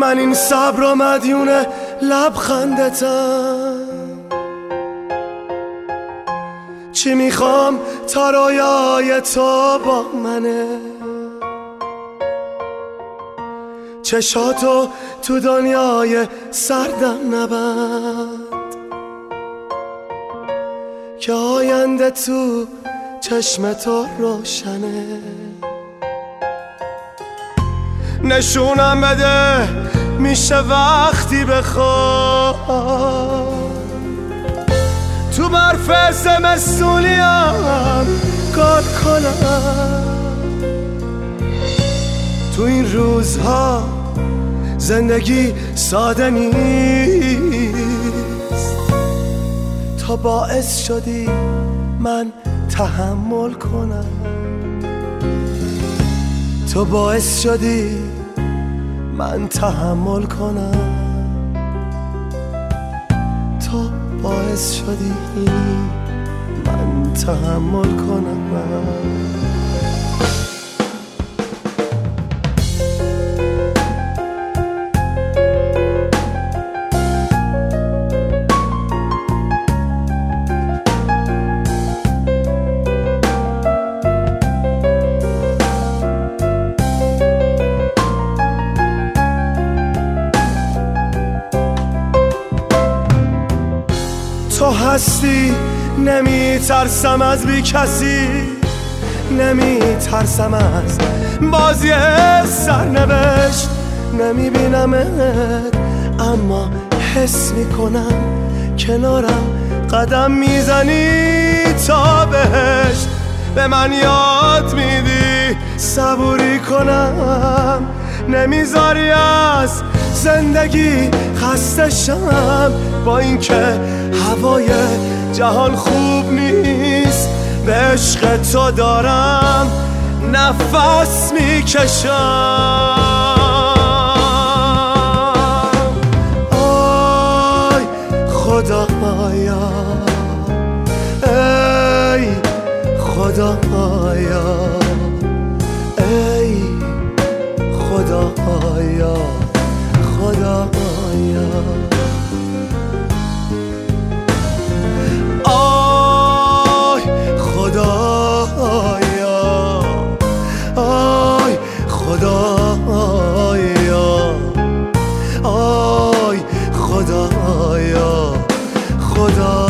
من این صبر و مدیون لبخندتم. چی میخوام تا رویای تو با منه، چشاتو تو دنیای سردم نبند که آینده تو چشم تو روشنه. نشونم بده میشه وقتی بخوام تو برف زمستونیم کار کنم. تو این روزها زندگی ساده نیست، تا باعث شدی من تحمل کنم. تو باعث شدی من تحمل کنم. تو باعث شدی من تحمل کنم. تو هستی، نمی ترسم از بی کسی، نمی ترسم از بازی سرنوشت. نمی بینمت اما حس میکنم کنارم قدم میزنی تا بهشت. به من یاد میدی صبوری کنم، نمیذاری از زندگی خسته شم. با اینکه هوای جهان خوب نیست، به عشق تو دارم نفس میکشم. آی خدایا، ای خدایا، ای خدایا، خدایا. آی خدایا، آی خدایا، آی خدایا، خدایا.